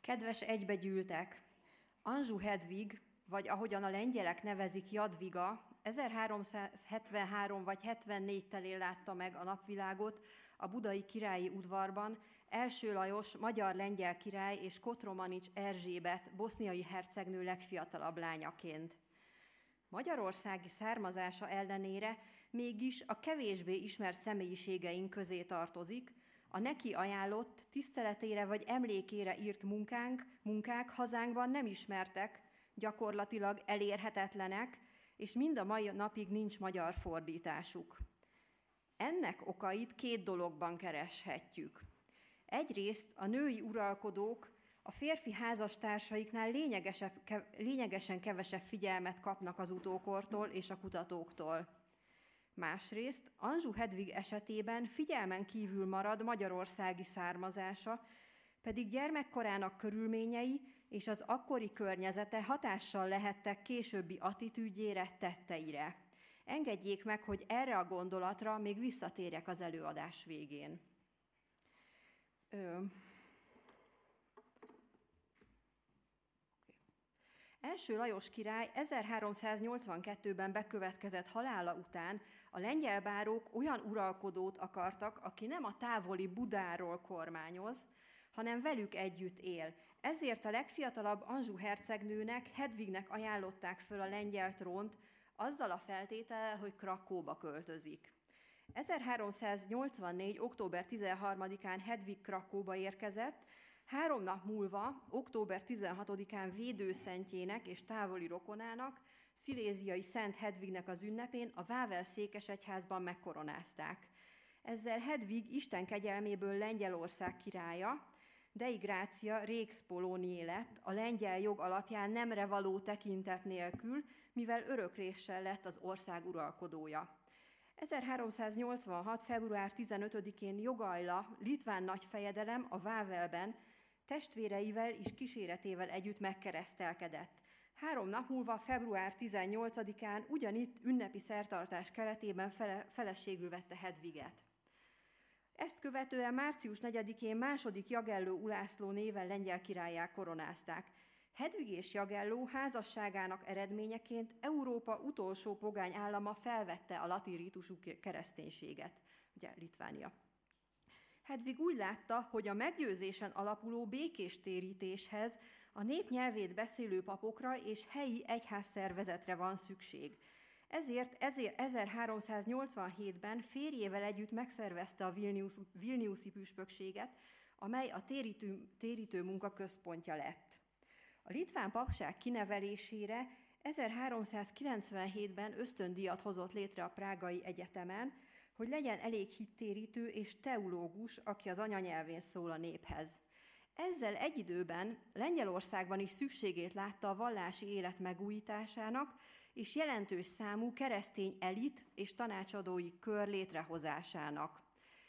Kedves egybegyűltek! Anjou Hedvig, vagy ahogyan a lengyelek nevezik, Jadviga, 1373 vagy 74 telén látta meg a napvilágot a budai királyi udvarban első Lajos magyar-lengyel király és Kotromanics Erzsébet boszniai hercegnő legfiatalabb lányaként. Magyarországi származása ellenére mégis a kevésbé ismert személyiségeink közé tartozik, a neki ajánlott, tiszteletére vagy emlékére írt munkák hazánkban nem ismertek, gyakorlatilag elérhetetlenek, és mind a mai napig nincs magyar fordításuk. Ennek okait két dologban kereshetjük. Egyrészt a női uralkodók a férfi házastársaiknál lényegesen kevesebb figyelmet kapnak az utókortól és a kutatóktól. Másrészt Anjou Hedvig esetében figyelmen kívül marad magyarországi származása, pedig gyermekkorának körülményei és az akkori környezete hatással lehettek későbbi attitűdjére, tetteire. Engedjék meg, hogy erre a gondolatra még visszatérjek az előadás végén. Első Lajos király 1382-ben bekövetkezett halála után a lengyel bárók olyan uralkodót akartak, aki nem a távoli Budáról kormányoz, hanem velük együtt él. Ezért a legfiatalabb Anjou hercegnőnek, Hedvignek ajánlották föl a lengyel trónt, azzal a feltétellel, hogy Krakóba költözik. 1384. október 13-án Hedvig Krakóba érkezett, 3 nap múlva, október 16-án védőszentjének és távoli rokonának, sziléziai Szent Hedvignek az ünnepén a Wawel székesegyházban megkoronázták. Ezzel Hedvig Isten kegyelméből Lengyelország királya, Dei Gratia Rex Poloniae lett, a lengyel jog alapján nemre való tekintet nélkül, mivel örökléssel lett az ország uralkodója. 1386. február 15-én Jogaila, litván nagyfejedelem a Wawelben testvéreivel és kíséretével együtt megkeresztelkedett. 3 nap múlva, február 18-án ugyanitt ünnepi szertartás keretében feleségül vette Hedviget. Ezt követően március 4-én második Jagelló Ulászló néven lengyel királlyá koronázták. Hedvig és Jagelló házasságának eredményeként Európa utolsó pogány állama felvette a latin rítusú kereszténységet, ugye Litvánia. Hedvig úgy látta, hogy a meggyőzésen alapuló békés térítéshez a nép nyelvét beszélő papokra és helyi egyházszervezetre van szükség. Ezért 1387-ben férjével együtt megszervezte a vilniuszi püspökséget, amely a térítő munka központja lett. A litván papság kinevelésére 1397-ben ösztöndíjat hozott létre a Prágai Egyetemen, hogy legyen elég hittérítő és teológus, aki az anyanyelvén szól a néphez. Ezzel egy időben Lengyelországban is szükségét látta a vallási élet megújításának és jelentős számú keresztény elit és tanácsadói kör létrehozásának.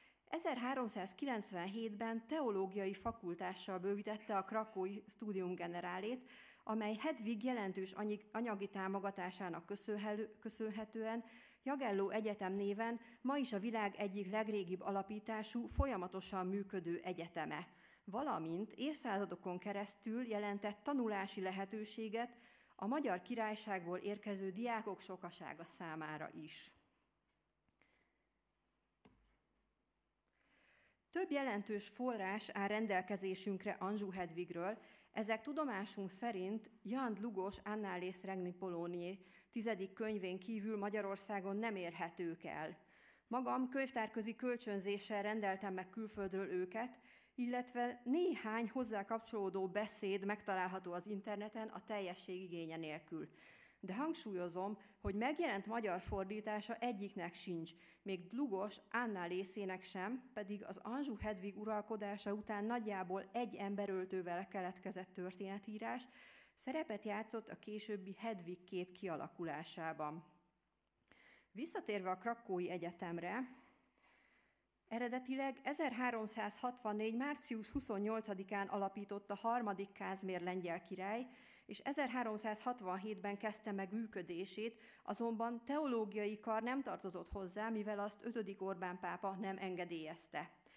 1397-ben teológiai fakultással bővítette a krakói Studium Generálét, amely Hedvig jelentős anyagi támogatásának köszönhetően Jagelló Egyetem néven ma is a világ egyik legrégibb alapítású, folyamatosan működő egyeteme, valamint évszázadokon keresztül jelentett tanulási lehetőséget a Magyar Királyságból érkező diákok sokasága számára is. Több jelentős forrás áll rendelkezésünkre Anjou Hedvigről, ezek tudomásunk szerint Jan Dlugos Annales Regni Poloniae 10. könyvén kívül Magyarországon nem érhetők el. Magam könyvtárközi kölcsönzéssel rendeltem meg külföldről őket, illetve néhány hozzá kapcsolódó beszéd megtalálható az interneten a teljesség igénye nélkül. De hangsúlyozom, hogy megjelent magyar fordítása egyiknek sincs, még Dlugos Annalesének sem, pedig az Anjou Hedvig uralkodása után nagyjából egy emberöltővel keletkezett történetírás szerepet játszott a későbbi Hedvig kép kialakulásában. Visszatérve a Krakói Egyetemre, eredetileg 1364. március 28-án alapította 3. Kázmér lengyel király, és 1367-ben kezdte meg működését, azonban teológiai kar nem tartozott hozzá, mivel azt 5. Orbán pápa nem engedélyezte.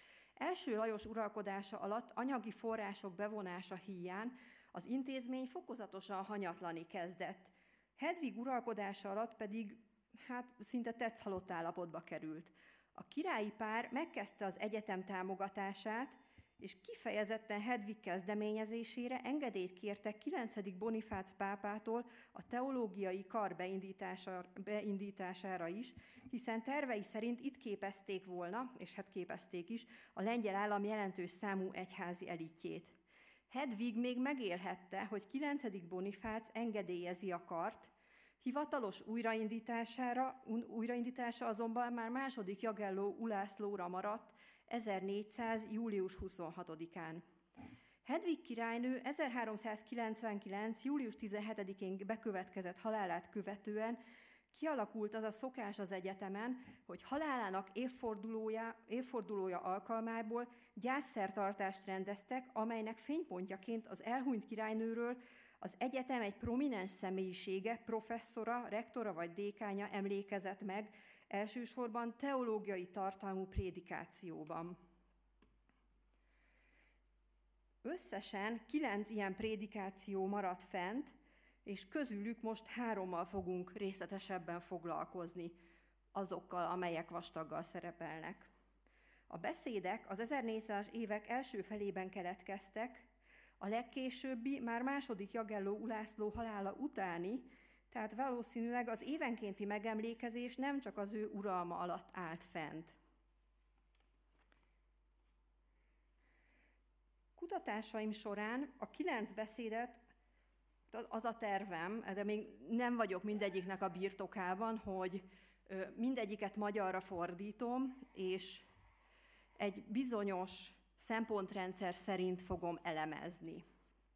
Első Lajos uralkodása alatt anyagi források bevonása híján az intézmény fokozatosan hanyatlani kezdett. Hedvig uralkodása alatt pedig szinte tetszhalott állapotba került. A királyi pár megkezdte az egyetem támogatását, és kifejezetten Hedvig kezdeményezésére engedélyt kértek 9. Bonifác pápától a teológiai kar beindítására is, hiszen tervei szerint itt képezték volna, és képezték is, a lengyel állam jelentős számú egyházi elitjét. Hedvig még megélhette, hogy 9. Bonifác engedélyezi a kart, hivatalos újraindítása azonban már második Jagelló Ulászlóra maradt 1400. július 26-án. Hedvig királynő 1399. július 17-én bekövetkezett halálát követően kialakult az a szokás az egyetemen, hogy halálának évfordulója alkalmából gyászszertartást rendeztek, amelynek fénypontjaként az elhunyt királynőről az egyetem egy prominens személyisége, professzora, rektora vagy dékánya emlékezett meg, elsősorban teológiai tartalmú prédikációban. Összesen 9 ilyen prédikáció maradt fent, és közülük most 3-mal fogunk részletesebben foglalkozni, azokkal, amelyek vastaggal szerepelnek. A beszédek az 1400-as évek első felében keletkeztek, a legkésőbbi már második Jagelló Ulászló halála utáni, tehát valószínűleg az évenkénti megemlékezés nem csak az ő uralma alatt állt fent. Kutatásaim során a 9 beszédet, az a tervem, de még nem vagyok mindegyiknek a birtokában, hogy mindegyiket magyarra fordítom, és egy bizonyos szempontrendszer szerint fogom elemezni.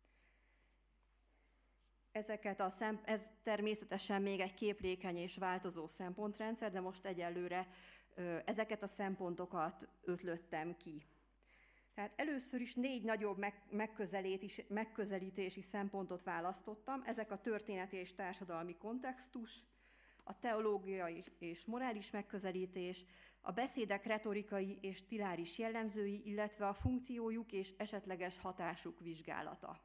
Ez természetesen még egy képlékeny és változó szempontrendszer, de most egyelőre ezeket a szempontokat ötlöttem ki. Tehát először is 4 nagyobb megközelítési szempontot választottam. Ezek a történeti és társadalmi kontextus, a teológiai és morális megközelítés, a beszédek retorikai és stiláris jellemzői, illetve a funkciójuk és esetleges hatásuk vizsgálata.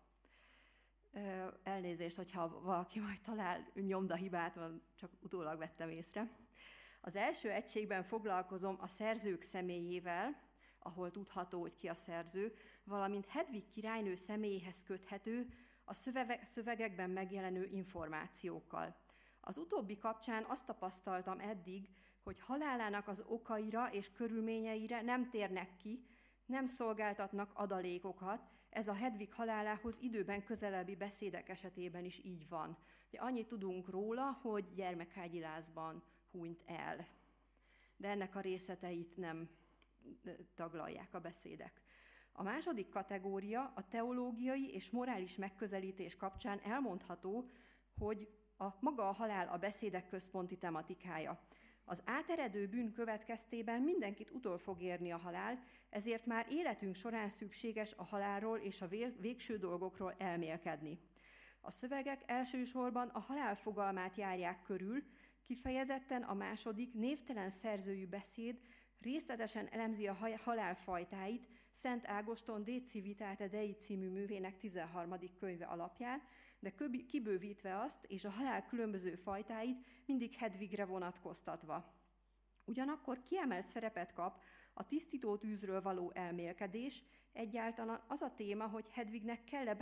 Elnézést, hogyha valaki majd talál nyomdahibát, csak utólag vettem észre. Az első egységben foglalkozom a szerzők személyével, ahol tudható, hogy ki a szerző, valamint Hedvig királynő személyéhez köthető, a szövegekben megjelenő információkkal. Az utóbbi kapcsán azt tapasztaltam eddig, hogy halálának az okaira és körülményeire nem térnek ki, nem szolgáltatnak adalékokat, ez a Hedvig halálához időben közelebbi beszédek esetében is így van. Annyit tudunk róla, hogy gyermekágyi lázban hunyt el. De ennek a részleteit nem taglalják a beszédek. A második kategória a teológiai és morális megközelítés kapcsán elmondható, hogy maga a halál a beszédek központi tematikája. Az áteredő bűn következtében mindenkit utol fog érni a halál, ezért már életünk során szükséges a halálról és a végső dolgokról elmélkedni. A szövegek elsősorban a halál fogalmát járják körül, kifejezetten a második névtelen szerzőjű beszéd részletesen elemzi a halál fajtáit Szent Ágoston De Civitate Dei című művének 13. könyve alapján, de kibővítve azt és a halál különböző fajtáit mindig Hedvigre vonatkoztatva. Ugyanakkor kiemelt szerepet kap a tisztító tűzről való elmélkedés, egyáltalán az a téma, hogy Hedvignek kell-e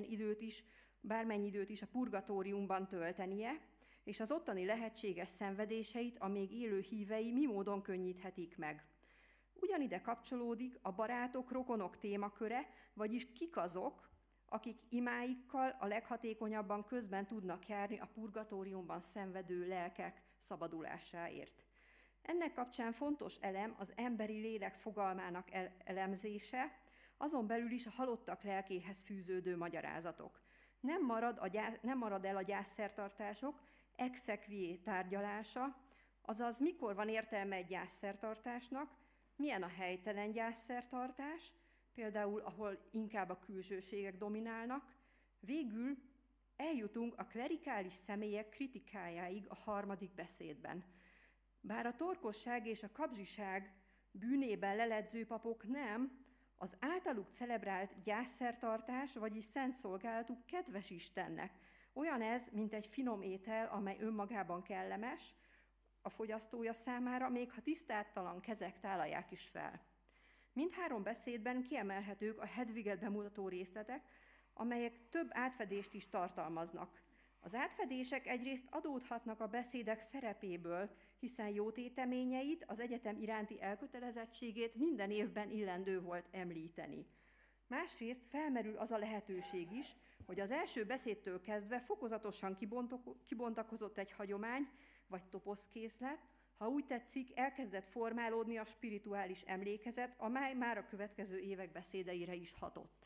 bármennyi időt is a purgatóriumban töltenie, és az ottani lehetséges szenvedéseit a még élő hívei mi módon könnyíthetik meg. Ugyanide kapcsolódik a barátok, rokonok témaköre, vagyis kik azok, akik imáikkal a leghatékonyabban közben tudnak járni a purgatóriumban szenvedő lelkek szabadulásáért. Ennek kapcsán fontos elem az emberi lélek fogalmának elemzése, azon belül is a halottak lelkéhez fűződő magyarázatok. Nem marad el a gyászszertartások exequié tárgyalása, azaz mikor van értelme egy gyászszertartásnak, milyen a helytelen gyászszertartás, például ahol inkább a külsőségek dominálnak. Végül eljutunk a klerikális személyek kritikájáig a harmadik beszédben. Bár a torkosság és a kapzsiság bűnében leledző papok nem, az általuk celebrált gyászszertartás, vagyis szent szolgálatuk kedves Istennek. Olyan ez, mint egy finom étel, amely önmagában kellemes a fogyasztója számára, még ha tisztátalan kezek tálalják is fel. Mindhárom beszédben kiemelhetők a Hedviget bemutató részletek, amelyek több átfedést is tartalmaznak. Az átfedések egyrészt adódhatnak a beszédek szerepéből, hiszen jó téteményeit, az egyetem iránti elkötelezettségét minden évben illendő volt említeni. Másrészt felmerül az a lehetőség is, hogy az első beszédtől kezdve fokozatosan kibontakozott egy hagyomány vagy toposzkészlet, ha úgy tetszik, elkezdett formálódni a spirituális emlékezet, amely már a következő évek beszédeire is hatott.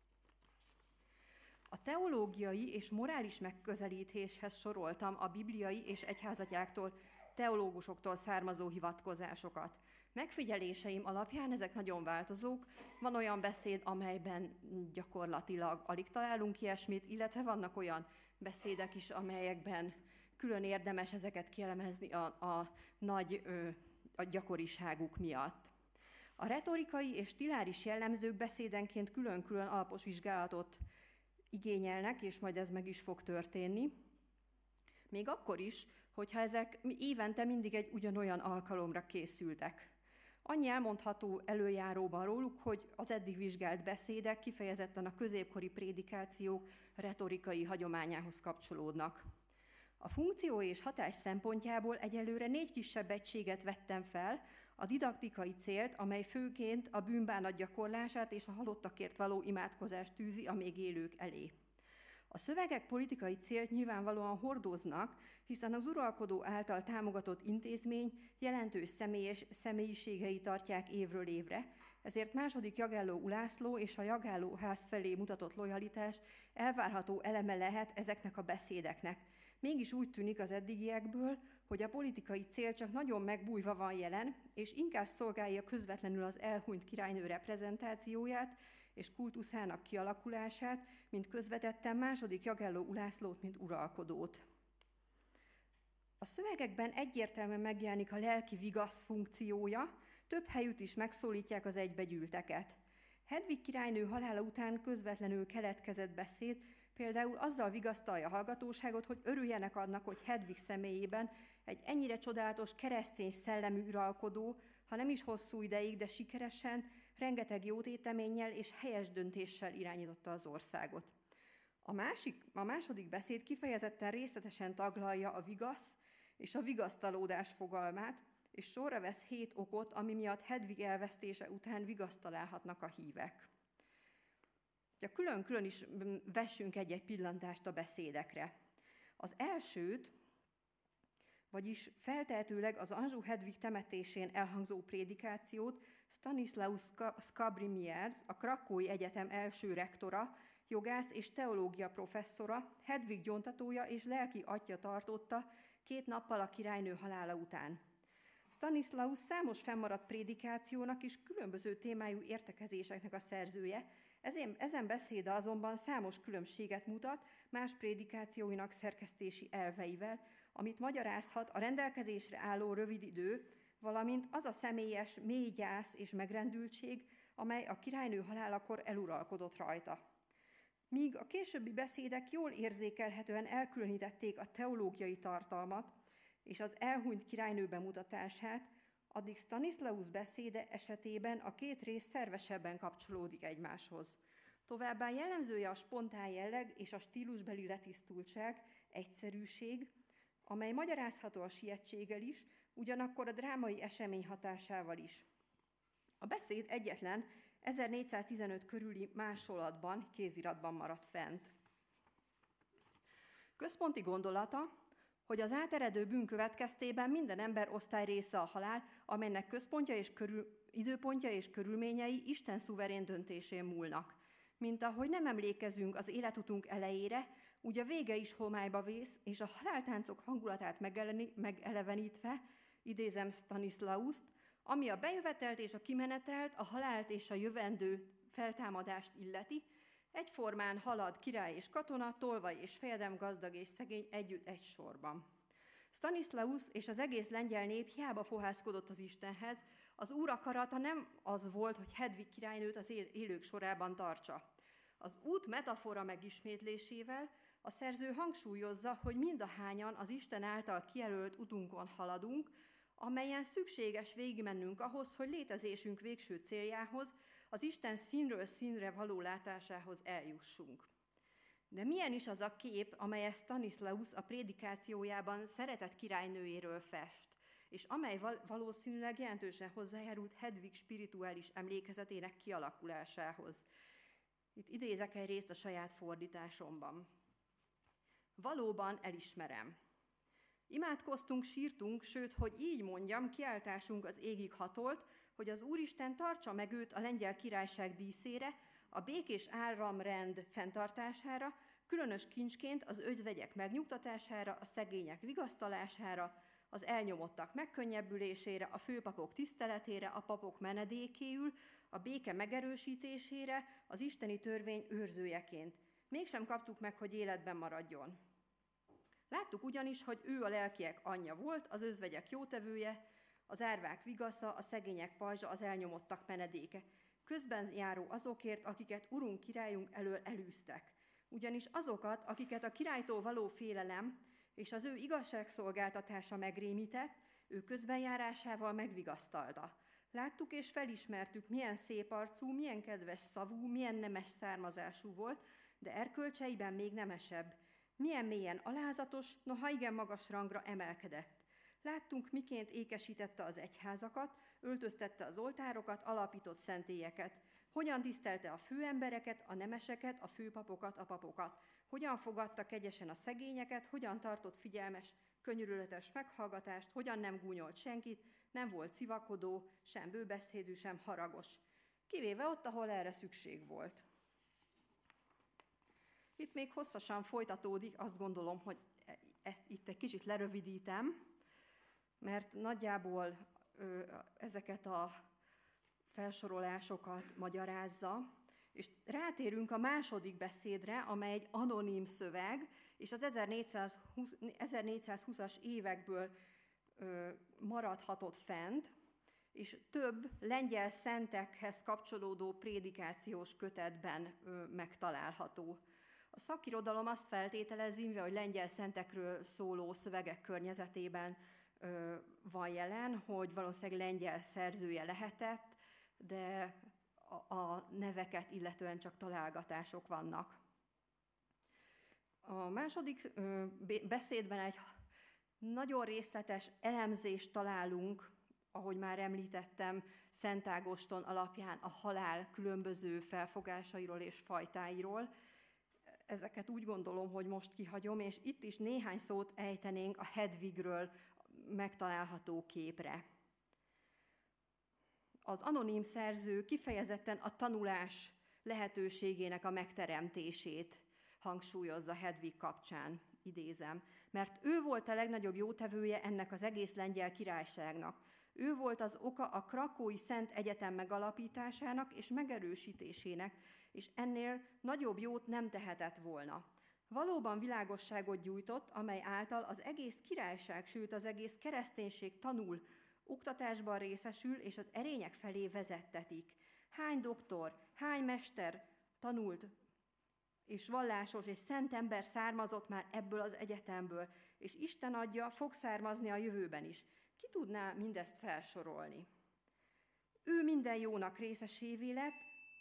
A teológiai és morális megközelítéshez soroltam a bibliai és egyházatjáktól, teológusoktól származó hivatkozásokat. Megfigyeléseim alapján ezek nagyon változók. Van olyan beszéd, amelyben gyakorlatilag alig találunk ilyesmit, illetve vannak olyan beszédek is, amelyekben külön érdemes ezeket kielemezni a nagy gyakoriságuk miatt. A retorikai és stiláris jellemzők beszédenként külön-külön alapos vizsgálatot igényelnek, és majd ez meg is fog történni. Még akkor is, hogyha ezek évente mindig egy ugyanolyan alkalomra készültek. Annyi elmondható előjáróban róluk, hogy az eddig vizsgált beszédek kifejezetten a középkori prédikációk retorikai hagyományához kapcsolódnak. A funkció és hatás szempontjából egyelőre 4 kisebb egységet vettem fel, a didaktikai célt, amely főként a bűnbánat gyakorlását és a halottakért való imádkozást tűzi a még élők elé. A szövegek politikai célt nyilvánvalóan hordoznak, hiszen az uralkodó által támogatott intézmény jelentős személyiségei tartják évről évre, ezért második Jagelló Ulászló és a Jagelló ház felé mutatott lojalitás elvárható eleme lehet ezeknek a beszédeknek. Mégis úgy tűnik az eddigiekből, hogy a politikai cél csak nagyon megbújva van jelen, és inkább szolgálja közvetlenül az elhunyt királynő reprezentációját és kultuszának kialakulását, mint közvetetten második Jagelló Ulászlót, mint uralkodót. A szövegekben egyértelműen megjelenik a lelki vigasz funkciója, több helyütt is megszólítják az egybegyűlteket. Hedvig királynő halála után közvetlenül keletkezett beszéd például azzal vigasztalja a hallgatóságot, hogy örüljenek annak, hogy Hedvig személyében egy ennyire csodálatos keresztény szellemű uralkodó, ha nem is hosszú ideig, de sikeresen, rengeteg jó téteménnyel és helyes döntéssel irányította az országot. A második beszéd kifejezetten részletesen taglalja a vigasz és a vigasztalódás fogalmát, és sorra vesz 7 okot, ami miatt Hedvig elvesztése után vigasztalálhatnak a hívek. Külön-külön is vessünk egy pillantást a beszédekre. Az elsőt, vagyis feltehetőleg az Anjou Hedvig temetésén elhangzó prédikációt Stanislaus Scribniers, a Krakói Egyetem első rektora, jogász és teológia professzora, Hedvig gyóntatója és lelki atya tartotta 2 nappal a királynő halála után. Stanislaus számos fennmaradt prédikációnak és különböző témájú értekezéseknek a szerzője, ezen beszéde azonban számos különbséget mutat más prédikációinak szerkesztési elveivel, amit magyarázhat a rendelkezésre álló rövid idő, valamint az a személyes mély gyász és megrendültség, amely a királynő halálakor eluralkodott rajta. Míg a későbbi beszédek jól érzékelhetően elkülönítették a teológiai tartalmat és az elhunyt királynő bemutatását, addig Stanislaus beszéde esetében a 2 rész szervesebben kapcsolódik egymáshoz. Továbbá jellemzője a spontán jelleg és a stílusbeli letisztultság, egyszerűség, amely magyarázható a sietséggel is, ugyanakkor a drámai esemény hatásával is. A beszéd egyetlen 1415 körüli másolatban, kéziratban maradt fent. Központi gondolata, hogy az áteredő bűn következtében minden ember osztály része a halál, amelynek központja és időpontja és körülményei Isten szuverén döntésén múlnak. Mint ahogy nem emlékezünk az életutunk elejére, úgy a vége is homályba vész, és a haláltáncok hangulatát megelevenítve, idézem Stanislaust, ami a bejövetelt és a kimenetelt, a halált és a jövendő feltámadást illeti, egyformán halad király és katona, tolvaj és fejedelem, gazdag és szegény együtt egy sorban. Stanislaus és az egész lengyel nép hiába fohászkodott az Istenhez, Az Úr akarata nem az volt, hogy Hedvig királynőt az élők sorában tartsa. Az út metafora megismétlésével a szerző hangsúlyozza, hogy mindahányan az Isten által kijelölt utunkon haladunk, amelyen szükséges végigmennünk ahhoz, hogy létezésünk végső céljához, az Isten színről színre való látásához eljussunk. De milyen is az a kép, amelyet Stanislaus a prédikációjában szeretett királynőjéről fest, és amely valószínűleg jelentősen hozzájárult Hedvig spirituális emlékezetének kialakulásához. Itt idézek egy részt a saját fordításomban. Valóban elismerem. Imádkoztunk, sírtunk, sőt, hogy így mondjam, kiáltásunk az égig hatolt, hogy az Úristen tartsa meg őt a lengyel királyság díszére, a békés államrend fenntartására, különös kincsként az özvegyek megnyugtatására, a szegények vigasztalására, az elnyomottak megkönnyebbülésére, a főpapok tiszteletére, a papok menedékéül, a béke megerősítésére, az isteni törvény őrzőjeként. Mégsem kaptuk meg, hogy életben maradjon. Láttuk ugyanis, hogy ő a lelkiek anyja volt, az özvegyek jótevője, az árvák vigasza, a szegények pajzsa, az elnyomottak menedéke. Közben járó azokért, akiket Urunk királyunk elől elűztek. Ugyanis azokat, akiket a királytól való félelem és az ő igazságszolgáltatása megrémített, ő közbenjárásával megvigasztalta. Láttuk és felismertük, milyen szép arcú, milyen kedves szavú, milyen nemes származású volt, de erkölcseiben még nemesebb. Milyen mélyen alázatos, noha igen magas rangra emelkedett. Láttunk, miként ékesítette az egyházakat, öltöztette az oltárokat, alapított szentélyeket. Hogyan tisztelte a főembereket, a nemeseket, a főpapokat, a papokat. Hogyan fogadta kegyesen a szegényeket, hogyan tartott figyelmes, könyörületes meghallgatást, hogyan nem gúnyolt senkit, nem volt civakodó, sem bőbeszédű, sem haragos. Kivéve ott, ahol erre szükség volt. Itt még hosszasan folytatódik, azt gondolom, hogy itt egy kicsit lerövidítem, mert nagyjából ezeket a felsorolásokat magyarázza, és rátérünk a második beszédre, amely egy anonim szöveg, és az 1420-as évekből maradhatott fent, és több lengyel szentekhez kapcsolódó prédikációs kötetben megtalálható. A szakirodalom azt feltételezi, hogy lengyel szentekről szóló szövegek környezetében van jelen, hogy valószínűleg lengyel szerzője lehetett, de a neveket illetően csak találgatások vannak. A második beszédben egy nagyon részletes elemzést találunk, ahogy már említettem, Szent Ágoston alapján a halál különböző felfogásairól és fajtáiról. Ezeket úgy gondolom, hogy most kihagyom, és itt is néhány szót ejtenénk a Hedvigről megtalálható képre. Az anonim szerző kifejezetten a tanulás lehetőségének a megteremtését hangsúlyozza Hedvig kapcsán, idézem, mert ő volt a legnagyobb jótevője ennek az egész lengyel királyságnak. Ő volt az oka a Krakói Szent Egyetem megalapításának és megerősítésének, és ennél nagyobb jót nem tehetett volna. Valóban világosságot gyújtott, amely által az egész királyság, sőt az egész kereszténység tanul, oktatásban részesül, és az erények felé vezettetik. Hány doktor, hány mester tanult, és vallásos és szent ember származott már ebből az egyetemből, és Isten adja, fog származni a jövőben is. Ki tudná mindezt felsorolni? Ő minden jónak részesévé lett.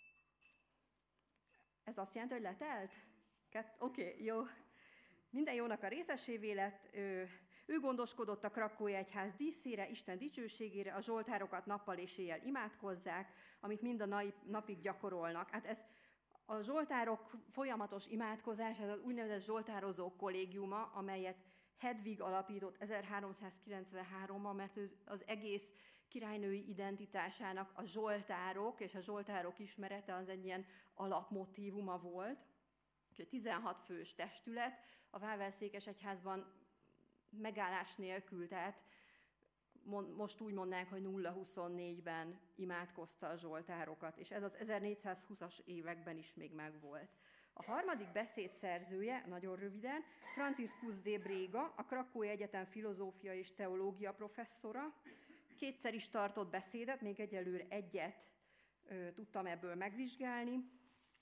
Ez azt jelenti, hogy letelt? Oké, jó. Minden jónak a részesévé lett. Ő gondoskodott a Krakói Egyház díszére, Isten dicsőségére, a zsoltárokat nappal és éjjel imádkozzák, amit mind a napig gyakorolnak. Hát ez a zsoltárok folyamatos imádkozás, ez az úgynevezett zsoltározók kollégiuma, amelyet Hedvig alapított 1393-ban, mert az egész királynői identitásának a zsoltárok és a zsoltárok ismerete az egy ilyen alapmotívuma volt. 16 fős testület, a Vávelszékes Egyházban megállás nélkül, tehát most úgy mondanánk, hogy 0-24-ben imádkozta a zsoltárokat, és ez az 1420-as években is még megvolt. A harmadik beszéd szerzője, nagyon röviden, Franciscus de Bréga, a Krakói Egyetem filozófia és teológia professzora, Kétszer is tartott beszédet, még egyelőre egyet tudtam ebből megvizsgálni.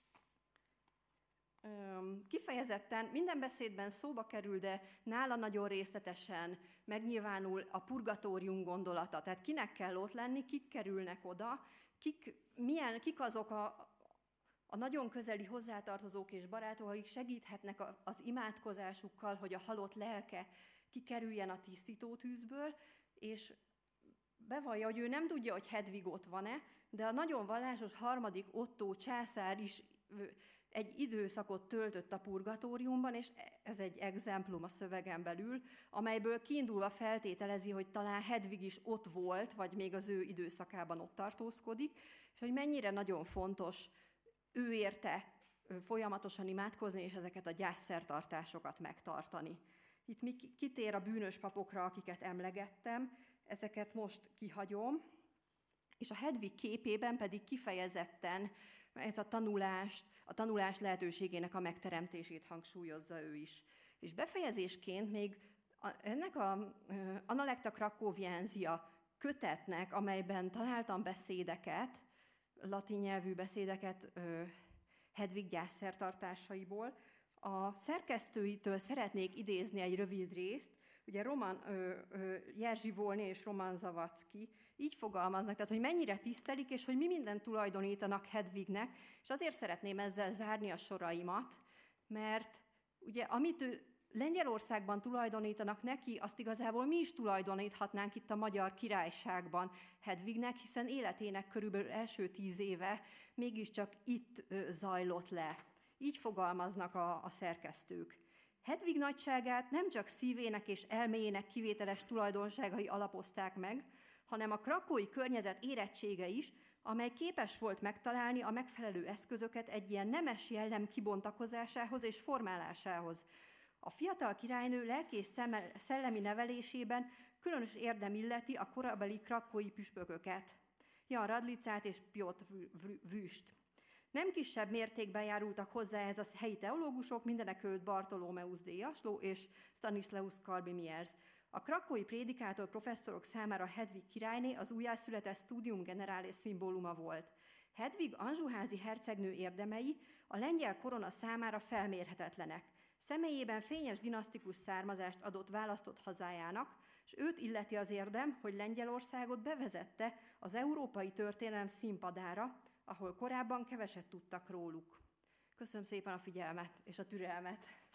Kifejezetten minden beszédben szóba kerül, de nála nagyon részletesen megnyilvánul a purgatórium gondolata. Tehát kinek kell ott lenni, kik kerülnek oda, kik azok a nagyon közeli hozzátartozók és barátok, akik segíthetnek az imádkozásukkal, hogy a halott lelke kikerüljen a tisztítótűzből, és bevallja, hogy ő nem tudja, hogy Hedvig ott van-e, de a nagyon vallásos harmadik Ottó császár is egy időszakot töltött a purgatóriumban, és ez egy exemplum a szövegen belül, amelyből kiindulva feltételezi, hogy talán Hedvig is ott volt, vagy még az ő időszakában ott tartózkodik, és hogy mennyire nagyon fontos ő érte folyamatosan imádkozni, és ezeket a gyászszertartásokat megtartani. Itt mi kitér a bűnös papokra, akiket emlegettem, ezeket most kihagyom, és a Hedvig képében pedig kifejezetten ez a tanulás lehetőségének a megteremtését hangsúlyozza ő is. És befejezésként még ennek a Analecta Cracoviensia kötetnek, amelyben találtam beszédeket, latin nyelvű beszédeket Hedvig gyászszertartásaiból, a szerkesztőitől szeretnék idézni egy rövid részt. Ugye Jerzy Volny és Roman Zawadzki így fogalmaznak, tehát hogy mennyire tisztelik, és hogy mi mindent tulajdonítanak Hedvignek, és azért szeretném ezzel zárni a soraimat, mert ugye amit ő Lengyelországban tulajdonítanak neki, azt igazából mi is tulajdoníthatnánk itt a Magyar Királyságban Hedvignek, hiszen életének körülbelül első 10 éve mégiscsak itt zajlott le. Így fogalmaznak a szerkesztők. Hedvig nagyságát nem csak szívének és elméjének kivételes tulajdonságai alapozták meg, hanem a krakói környezet érettsége is, amely képes volt megtalálni a megfelelő eszközöket egy ilyen nemes jellem kibontakozásához és formálásához. A fiatal királynő lelki és szellemi nevelésében különös érdem illeti a korabeli krakói püspököket, Jan Radlicát és Piotr Wüst. Nem kisebb mértékben járultak hozzá ez a helyi teológusok, mindenekelőtt Bartolomeusz D. Jasló és Stanislaus Skalbimiers. A krakói prédikátor professzorok számára Hedvig királyné az újjászületett Studium Generale szimbóluma volt. Hedvig anjouházi hercegnő érdemei a lengyel korona számára felmérhetetlenek. Személyében fényes dinasztikus származást adott választott hazájának, és őt illeti az érdem, hogy Lengyelországot bevezette az európai történelem színpadára, ahol korábban keveset tudtak róluk. Köszönöm szépen a figyelmet és a türelmet.